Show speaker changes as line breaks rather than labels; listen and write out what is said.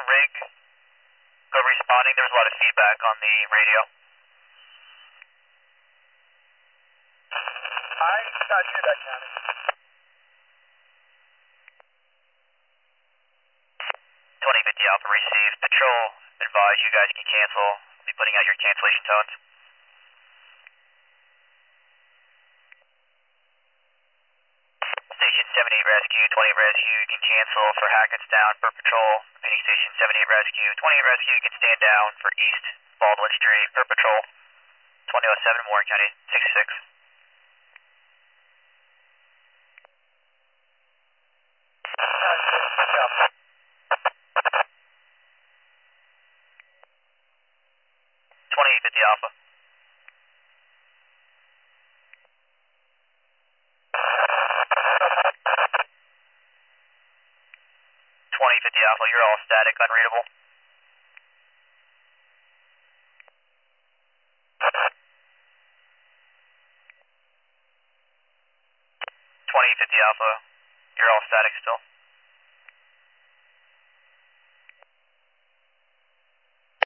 rig, go responding. There was a lot of feedback on the radio.
I did not hear that, County.
2050 Alpha received. Patrol advise you guys can cancel. I'll be putting out your cancellation tones. Station 78 Rescue, 20 Rescue, you can cancel for Hackettstown for patrol. Repeating Station 78 Rescue, 28 Rescue, you can stand down for East Baldwin Street for patrol. 2007 Warren County, 66.
Yeah.
2850 Alpha. 2050 Alpha, you're all static, unreadable. 2050 Alpha, you're all static still.